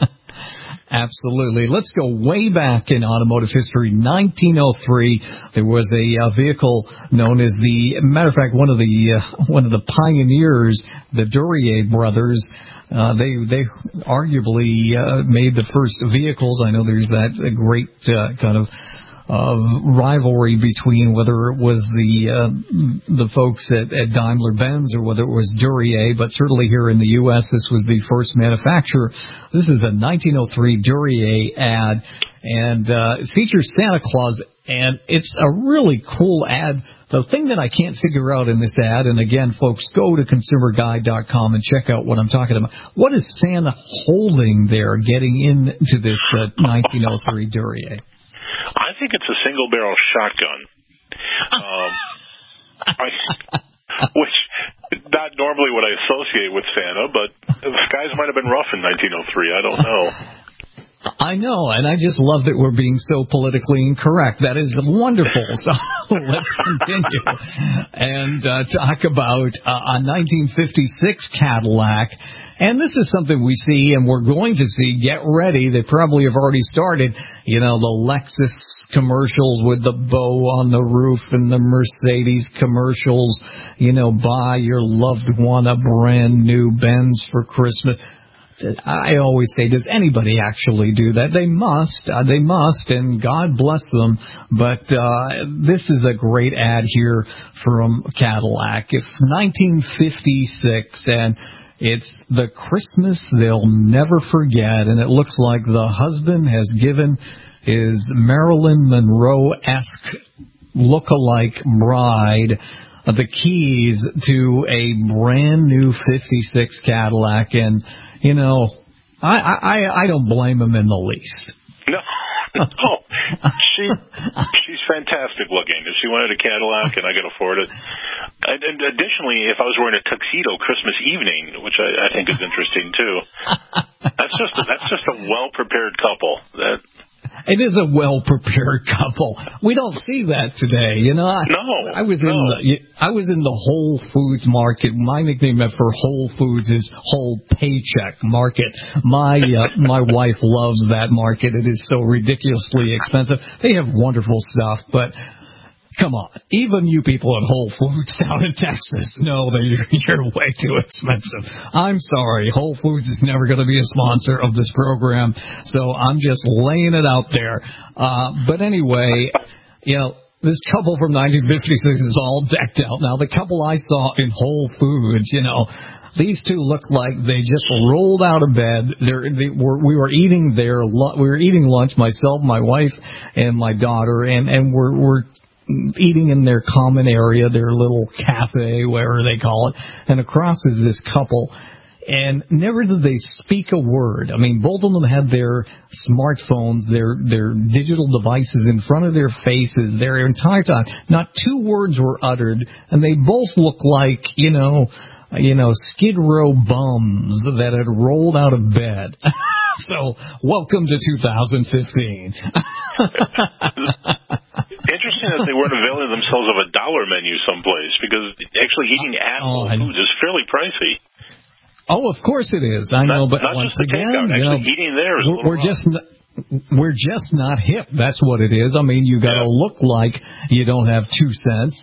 Absolutely. Let's go way back in automotive history. nineteen oh three, there was a uh, vehicle known as the, matter of fact, one of the uh, one of the pioneers, the Duryea brothers. Uh, they they arguably uh, made the first vehicles. I know there's that great uh, kind of Uh, rivalry between whether it was the uh, the folks at, at Daimler-Benz or whether it was Duryea, but certainly here in the U S this was the first manufacturer. This is a nineteen oh three Duryea ad, and uh, it features Santa Claus, and it's a really cool ad. The thing that I can't figure out in this ad, and again, folks, go to consumer guide dot com and check out what I'm talking about. What is Santa holding there getting into this uh, nineteen oh three Duryea? I think it's a single-barrel shotgun, um, I, which not normally what I associate with Santa, but the skies might have been rough in nineteen oh three. I don't know. I know, and I just love that we're being so politically incorrect. That is wonderful. So let's continue and uh, talk about uh, a nineteen fifty-six Cadillac. And this is something we see and we're going to see. Get ready. They probably have already started. You know, the Lexus commercials with the bow on the roof and the Mercedes commercials. You know, buy your loved one a brand new Benz for Christmas. I always say, does anybody actually do that? They must. Uh, they must, and God bless them. But uh, this is a great ad here from Cadillac. It's nineteen fifty-six, and it's the Christmas they'll never forget, and it looks like the husband has given his Marilyn Monroe-esque look-alike bride the keys to a brand new fifty-six Cadillac, and you know, I, I I don't blame him in the least. No, no, she she's fantastic looking. If she wanted a Cadillac and I could afford it, and, and additionally, if I was wearing a tuxedo Christmas evening, which I, I think is interesting too, that's just a, that's just a well prepared couple. That. It is a well-prepared couple. We don't see that today, you know. I, no, I was no. in the I was in the Whole Foods market. My nickname for Whole Foods is Whole Paycheck Market. My uh, my wife loves that market. It is so ridiculously expensive. They have wonderful stuff, but come on, even you people at Whole Foods down in Texas know that you're, you're way too expensive. I'm sorry, Whole Foods is never going to be a sponsor of this program, so I'm just laying it out there. Uh, but anyway, you know, this couple from nineteen fifty-six is all decked out. Now, the couple I saw in Whole Foods, you know, these two look like they just rolled out of bed. They're, they were, we were eating their, we were eating lunch, myself, my wife, and my daughter, and, and we're, we're eating in their common area, their little cafe, whatever they call it, and across is this couple, and never did they speak a word. I mean, both of them had their smartphones, their their digital devices in front of their faces their entire time. Not two words were uttered, and they both look like, you know, you know, Skid Row bums that had rolled out of bed. So, welcome to two thousand fifteen. Interesting that they weren't availing themselves of a dollar menu someplace, because actually eating at Whole oh, Foods is fairly pricey. Oh, of course it is. I not, know, but not once just the again, takeout. you know, actually eating there is we're, we're just not, we're just not hip. That's what it is. I mean, you got to yeah. look like you don't have two cents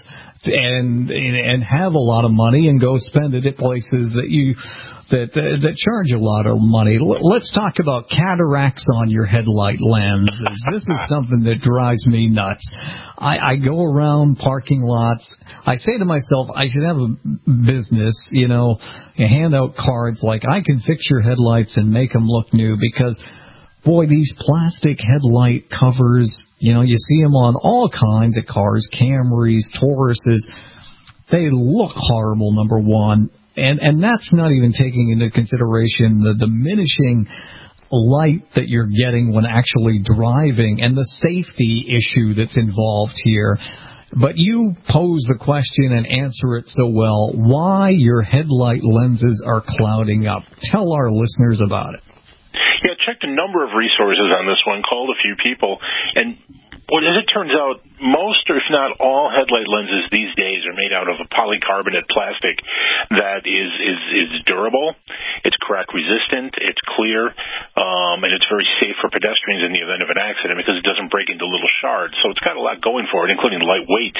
and and have a lot of money and go spend it at places that you. That, uh, that charge a lot of money. L- let's talk about cataracts on your headlight lenses. This is something that drives me nuts. I, I go around parking lots. I say to myself, I should have a business, you know, you hand out cards like, I can fix your headlights and make them look new, because, boy, these plastic headlight covers, you know, you see them on all kinds of cars, Camrys, Tauruses. They look horrible, number one. And and that's not even taking into consideration the diminishing light that you're getting when actually driving and the safety issue that's involved here. But you pose the question and answer it so well, why your headlight lenses are clouding up. Tell our listeners about it. Yeah, checked a number of resources on this one, called a few people, and well, as it turns out, most, or if not all, headlight lenses these days are made out of a polycarbonate plastic that is is, is durable, it's crack resistant, it's clear, um, and it's very safe for pedestrians in the event of an accident because it doesn't break into little shards. So it's got a lot going for it, including lightweight.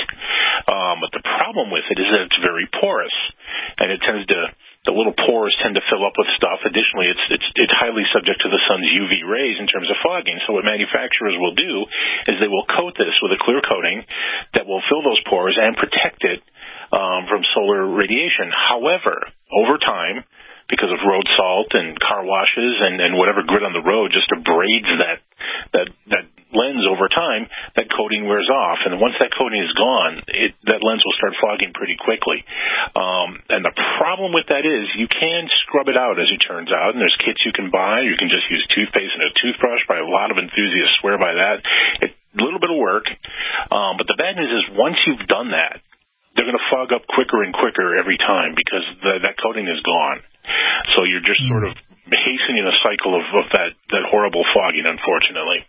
Um, but the problem with it is that it's very porous, and it tends to the little pores tend to fill up with stuff. Additionally, it's it's it's highly subject to the sun's U V rays in terms of fogging. So what manufacturers will do is they will coat this with a clear coating that will fill those pores and protect it um, from solar radiation. However, over time, because of road salt and car washes and, and whatever grit on the road just abrades that that that lens over time, that coating wears off. And once that coating is gone, it, that lens will start fogging pretty quickly. Um, and the problem with that is you can scrub it out, as it turns out, and there's kits you can buy. You can just use toothpaste and a toothbrush. By a lot of enthusiasts swear by that. It's a little bit of work. Um, but the bad news is once you've done that, they're going to fog up quicker and quicker every time because the, that coating is gone. So you're just sort of hastening a cycle of, of that, that horrible fogging, unfortunately.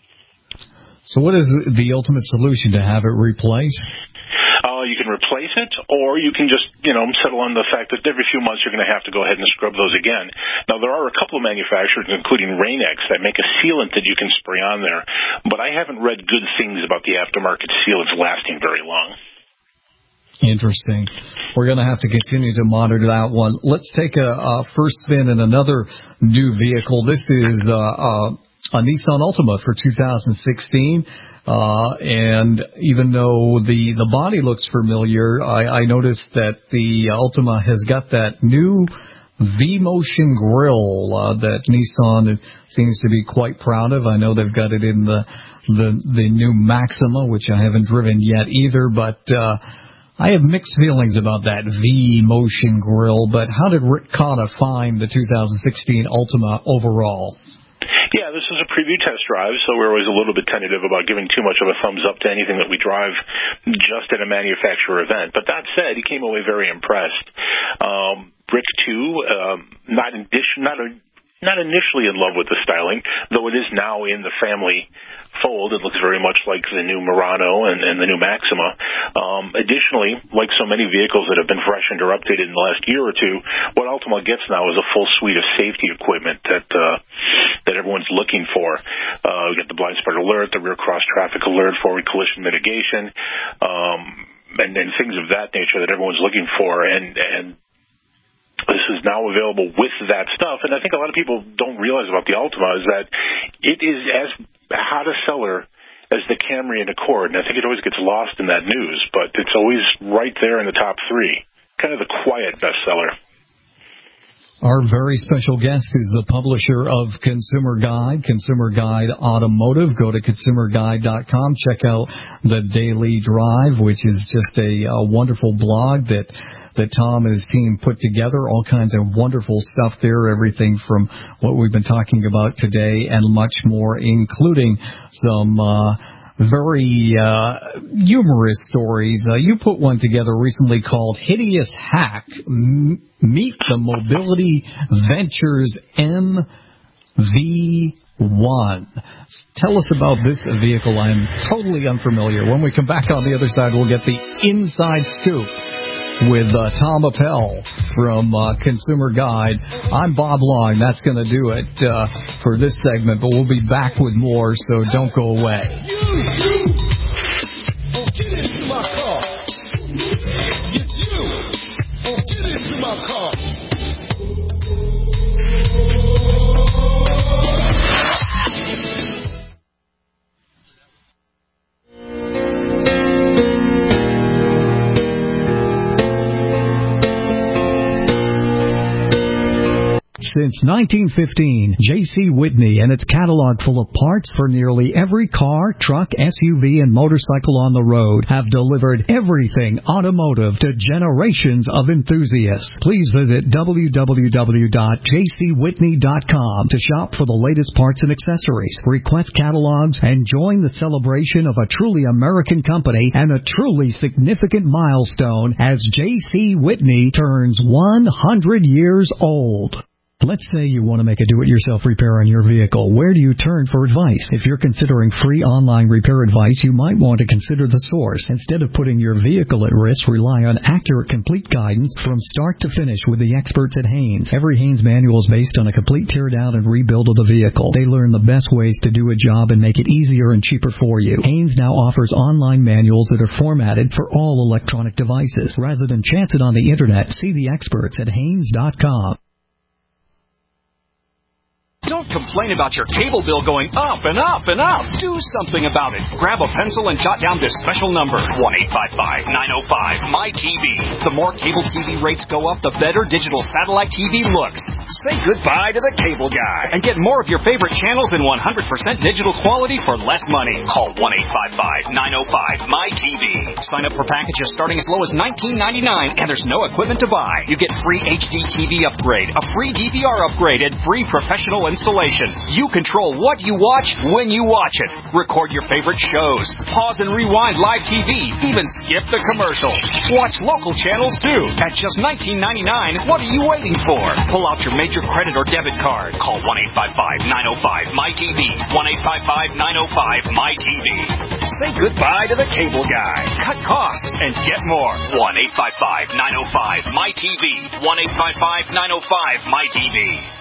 So what is the, the ultimate solution, to have it replaced? Uh, you can replace it, or you can just, you know, settle on the fact that every few months you're going to have to go ahead and scrub those again. Now, there are a couple of manufacturers, including Rain-X, that make a sealant that you can spray on there, but I haven't read good things about the aftermarket sealants lasting very long. Interesting. We're going to have to continue to monitor that one. Let's take a, a first spin in another new vehicle. This is uh, uh, a Nissan Altima for two thousand sixteen. Uh, and even though the, the body looks familiar, I, I noticed that the Altima has got that new V-Motion grille uh, that Nissan seems to be quite proud of. I know they've got it in the the, the new Maxima, which I haven't driven yet either, but uh, I have mixed feelings about that V-Motion grille. But how did Rick Cotta find the two thousand sixteen Altima overall? Yeah, this was a preview test drive, so we're always a little bit tentative about giving too much of a thumbs up to anything that we drive just at a manufacturer event. But that said, he came away very impressed. Um, Rick, too, um, not, in, not, a, not initially in love with the styling, though it is now in the family fold. It looks very much like the new Murano and, and the new Maxima. Um, additionally, like so many vehicles that have been freshened or updated in the last year or two, what Altima gets now is a full suite of safety equipment that uh, that everyone's looking for. Uh, we get the blind spot alert, the rear cross traffic alert, forward collision mitigation, um, and, and things of that nature that everyone's looking for. And and this is now available with that stuff. And I think a lot of people don't realize about the Altima is that it is as hot a seller as the Camry and Accord. And I think it always gets lost in that news, but it's always right there in the top three. Kind of the quiet bestseller. Our very special guest is the publisher of Consumer Guide, Consumer Guide Automotive. Go to consumer guide dot com. Check out the Daily Drive, which is just a, a wonderful blog that that Tom and his team put together. All kinds of wonderful stuff there, everything from what we've been talking about today and much more, including some uh very uh humorous stories. Uh, you put one together recently called Hideous Hack. M- Meet the Mobility Ventures M V one. Tell us about this vehicle. I am totally unfamiliar. When we come back on the other side, we'll get the inside scoop with uh, Tom Appel from uh, Consumer Guide. I'm Bob Long. That's going to do it uh, for this segment, but we'll be back with more, so don't go away. You, you, oh, get into my car. You, you, oh, get into my car. Since nineteen fifteen, J C. Whitney and its catalog full of parts for nearly every car, truck, S U V, and motorcycle on the road have delivered everything automotive to generations of enthusiasts. Please visit w w w dot j c whitney dot com to shop for the latest parts and accessories, request catalogs, and join the celebration of a truly American company and a truly significant milestone as J C. Whitney turns one hundred years old. Let's say you want to make a do-it-yourself repair on your vehicle. Where do you turn for advice? If you're considering free online repair advice, you might want to consider The Source. Instead of putting your vehicle at risk, rely on accurate, complete guidance from start to finish with the experts at Haynes. Every Haynes manual is based on a complete tear-down and rebuild of the vehicle. They learn the best ways to do a job and make it easier and cheaper for you. Haynes now offers online manuals that are formatted for all electronic devices. Rather than chance it on the internet, see the experts at Haynes dot com. Don't complain about your cable bill going up and up and up. Do something about it. Grab a pencil and jot down this special number, one eight five five, nine oh five, M Y T V. The more cable T V rates go up, the better digital satellite T V looks. Say goodbye to the cable guy and get more of your favorite channels in one hundred percent digital quality for less money. Call one eight five five, nine oh five, M Y T V. Sign up for packages starting as low as nineteen ninety-nine, and there's no equipment to buy. You get free H D T V upgrade, a free D V R upgrade, and free professional installation. You control what you watch when you watch it. Record your favorite shows. Pause and rewind live T V. Even skip the commercials. Watch local channels too. At just nineteen ninety-nine, what are you waiting for? Pull out your major credit or debit card. Call one eight five five, nine oh five, M Y T V. one eight five five, nine oh five, M Y T V. Say goodbye to the cable guy. Cut costs and get more. one eight five five, nine oh five, M Y T V. one eight five five, nine oh five, M Y T V.